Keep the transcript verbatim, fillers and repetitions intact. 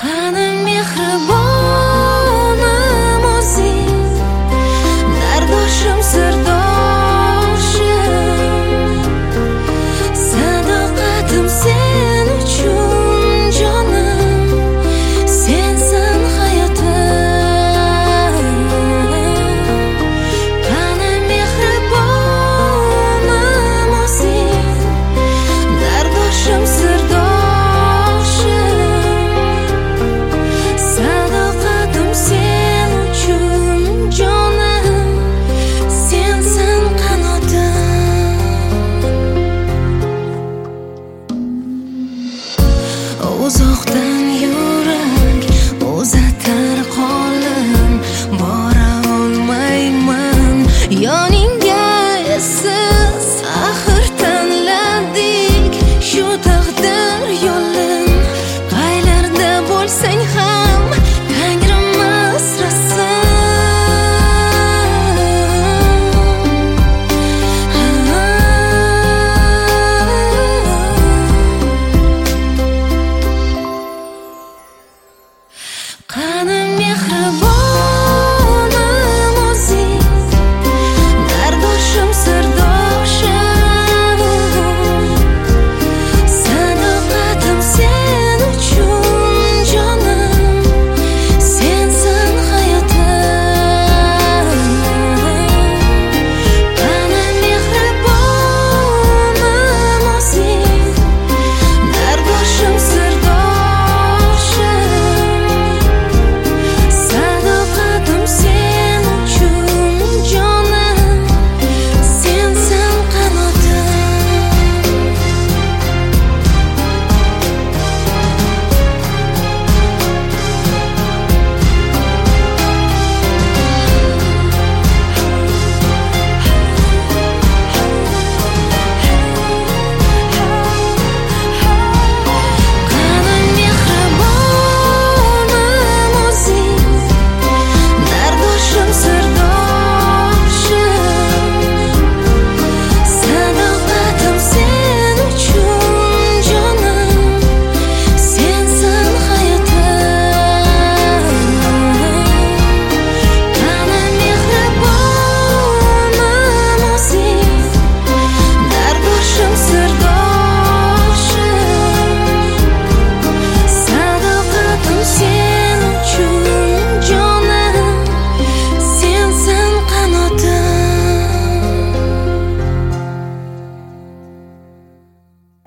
Qani mehribonim o'zing, dardoshim sirdoshim, sadoqatim sen uchun jonim, sensan hayotim. Qani mehribonim o'zing, dardoshim sirdoshim, sadoqatim sen uchun jonim, sensan qanotim. Uzoqdan yurak uzatar qo'lim, bora olmayman yoningga essiz. Axir tanladik shu taqdir yo'lin, qaylarda bo'lsang ham Tangrim asrasin. Qani